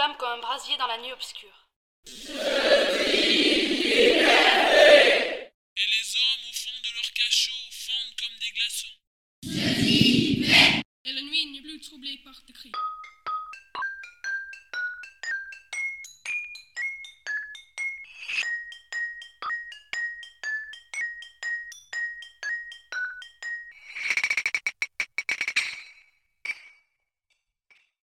flame comme un brasier dans la nuit obscure. Et les hommes au fond de leur cachot fondent comme des glaçons. Et la nuit n'est plus troublée par tes cris.